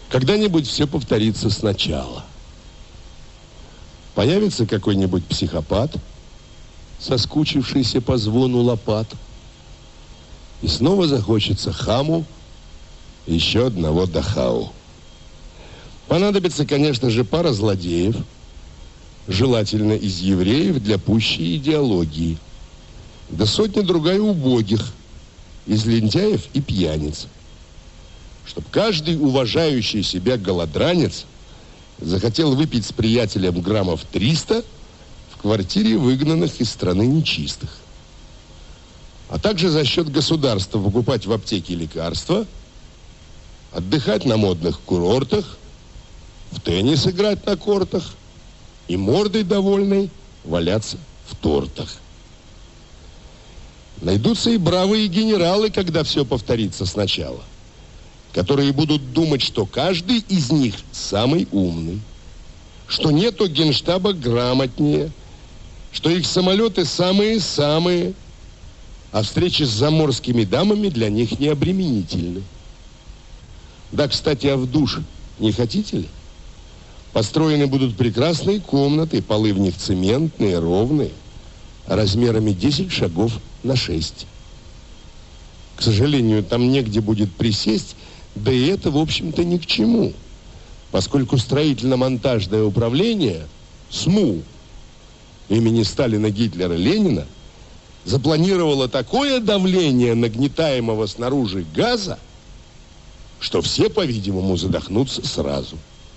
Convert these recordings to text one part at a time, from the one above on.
Когда-нибудь все повторится сначала. Появится какой-нибудь психопат, соскучившийся по звону лопат, и снова захочется хаму еще одного Дахау. Понадобится, конечно же, пара злодеев, желательно из евреев для пущей идеологии, да сотня-другая убогих, из лентяев и пьяниц, чтоб каждый уважающий себя голодранец захотел выпить с приятелем граммов 300 в квартире выгнанных из страны нечистых. А также за счет государства покупать в аптеке лекарства, отдыхать на модных курортах, в теннис играть на кортах и мордой довольной валяться в тортах. Найдутся и бравые генералы, когда все повторится сначала, которые будут думать, что каждый из них самый умный, что нету генштаба грамотнее, что их самолеты самые-самые, а встречи с заморскими дамами для них не обременительны. Да, кстати, а в душ не хотите ли? Построены будут прекрасные комнаты, полы в них цементные, ровные, размерами 10 шагов на 6. К сожалению, там негде будет присесть, да и это, в общем-то, ни к чему, поскольку строительно-монтажное управление СМУ имени Сталина, Гитлера, Ленина запланировало такое давление нагнетаемого снаружи газа, что все, по-видимому, задохнутся сразу.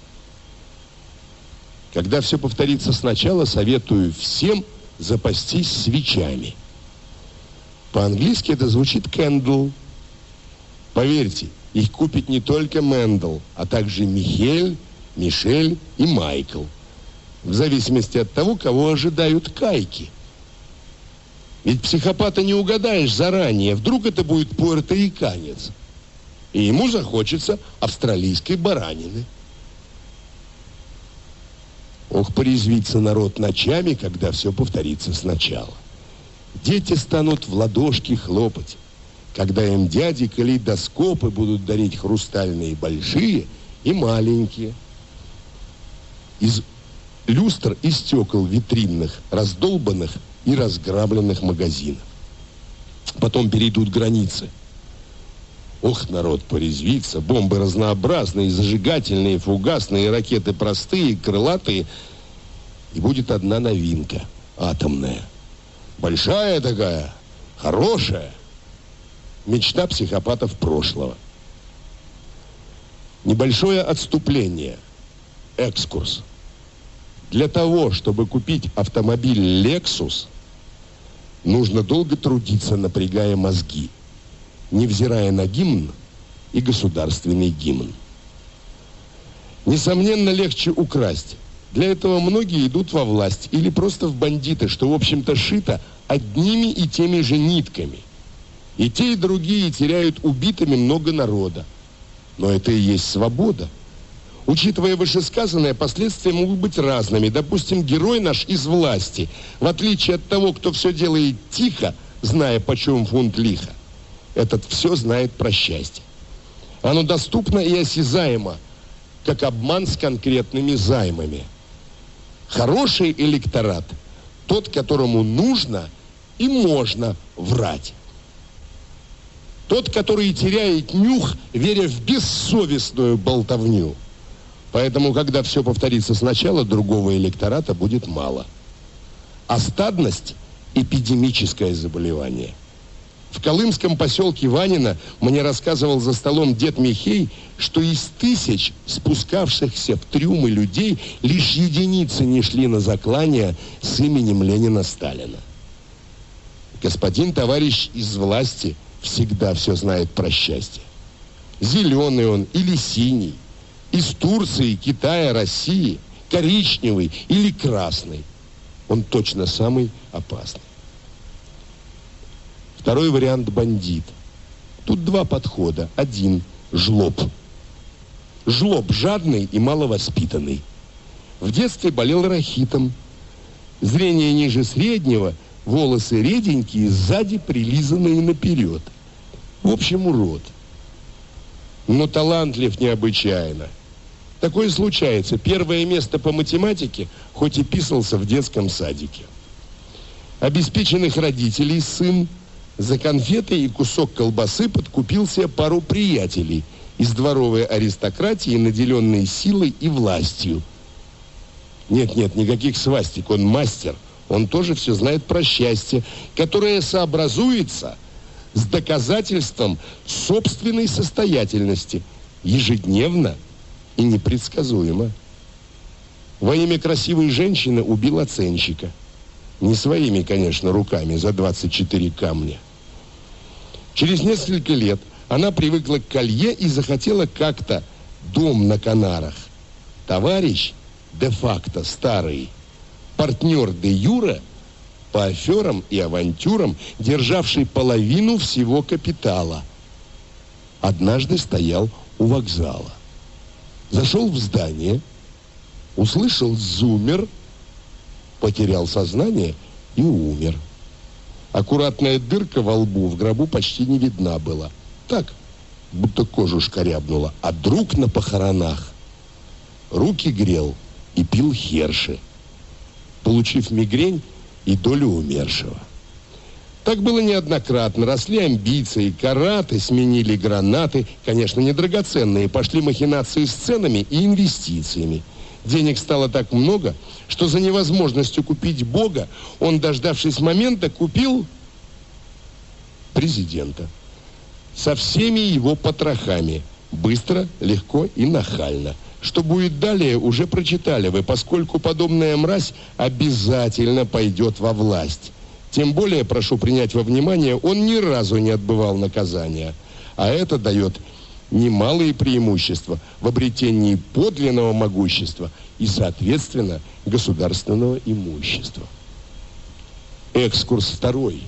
Когда все повторится сначала, советую всем запастись свечами. По-английски это звучит candle. Поверьте, их купит не только Мендел, а также Михель, Мишель и Майкл, в зависимости от того, кого ожидают кайки. Ведь психопата не угадаешь заранее, вдруг это будет пуэрториканец, и ему захочется австралийской баранины. Ох, порезвится народ ночами, когда все повторится сначала. Дети станут в ладошки хлопать, когда им дяди калейдоскопы будут дарить хрустальные большие и маленькие, из люстр и стекол витринных, раздолбанных и разграбленных магазинов. Потом перейдут границы. Ох, народ порезвится, бомбы разнообразные, зажигательные, фугасные, ракеты простые, крылатые. И будет одна новинка, атомная. Большая такая, хорошая. Мечта психопатов прошлого. Небольшое отступление, экскурс. Для того, чтобы купить автомобиль Lexus, нужно долго трудиться, напрягая мозги, невзирая на гимн и государственный гимн. Несомненно, легче украсть. Для этого многие идут во власть или просто в бандиты, что, в общем-то, шито одними и теми же нитками. И те, и другие теряют убитыми много народа. Но это и есть свобода. Учитывая вышесказанное, последствия могут быть разными. Допустим, герой наш из власти, в отличие от того, кто все делает тихо, зная, почем фунт лиха, этот все знает про счастье. Оно доступно и осязаемо, как обман с конкретными займами. Хороший электорат – тот, которому нужно и можно врать. Тот, который теряет нюх, веря в бессовестную болтовню. Поэтому, когда все повторится сначала, другого электората будет мало. А стадность – эпидемическое заболевание. В колымском поселке Ванино мне рассказывал за столом дед Михей, что из 1000 спускавшихся в трюмы людей лишь единицы не шли на заклание с именем Ленина Сталина. Господин товарищ из власти всегда все знает про счастье. Зеленый он или синий, из Турции, Китая, России, коричневый или красный. Он точно самый опасный. Второй вариант – бандит. Тут два подхода. Один – жлоб. Жлоб жадный и маловоспитанный. В детстве болел рахитом. Зрение ниже среднего, волосы реденькие, сзади прилизанные наперед. В общем, урод. Но талантлив необычайно. Такое случается. Первое место по математике, хоть и писался в детском садике. Обеспеченных родителей сын за конфеты и кусок колбасы подкупил себе пару приятелей из дворовой аристократии, наделенной силой и властью. Нет, никаких свастик, он мастер. Он тоже все знает про счастье, которое сообразуется с доказательством собственной состоятельности ежедневно и непредсказуемо. Во имя красивой женщины убил оценщика. Не своими, конечно, руками, за 24 камня. Через несколько лет она привыкла к колье и захотела как-то дом на Канарах. Товарищ де-факто старый, партнер де-юре по аферам и авантюрам, державший половину всего капитала, однажды стоял у вокзала. Зашел в здание, услышал зуммер, потерял сознание и умер. Аккуратная дырка во лбу в гробу почти не видна была. Так, будто кожу шкарябнула. А друг на похоронах руки грел и пил херши, получив мигрень и долю умершего. Так было неоднократно. Росли амбиции, караты сменили гранаты. Конечно, не драгоценные. Пошли махинации с ценами и инвестициями. Денег стало так много, что за невозможностью купить Бога он, дождавшись момента, купил президента. Со всеми его потрохами. Быстро, легко и нахально. Что будет далее, уже прочитали вы, поскольку подобная мразь обязательно пойдет во власть. Тем более, прошу принять во внимание, он ни разу не отбывал наказания. А это дает немалые преимущества в обретении подлинного могущества и, соответственно, государственного имущества. Экскурс второй.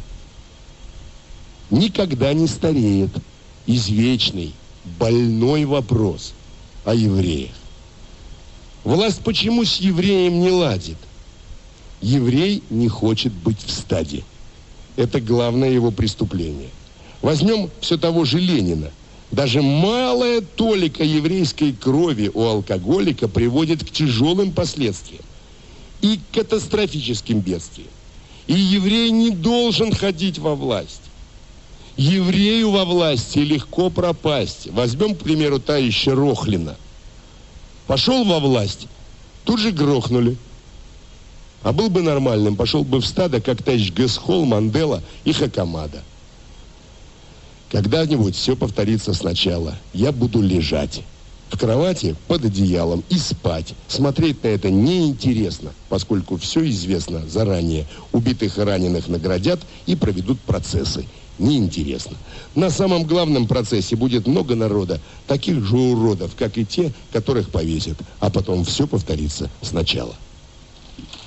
Никогда не стареет извечный, больной вопрос о евреях. Власть почему с евреем не ладит? Еврей не хочет быть в стаде. Это главное его преступление. Возьмем все того же Ленина. Даже малая толика еврейской крови у алкоголика приводит к тяжелым последствиям и к катастрофическим бедствиям. И еврей не должен ходить во власть. Еврею во власти легко пропасть. Возьмем, к примеру, товарища Рохлина. Пошел во власть, тут же грохнули. А был бы нормальным, пошел бы в стадо, как товарищ Гэсхол, Мандела и Хакамада. Когда-нибудь все повторится сначала. Я буду лежать в кровати под одеялом и спать. Смотреть на это неинтересно, поскольку все известно заранее. Убитых и раненых наградят и проведут процессы. Неинтересно. На самом главном процессе будет много народа, таких же уродов, как и те, которых повесят. А потом все повторится сначала.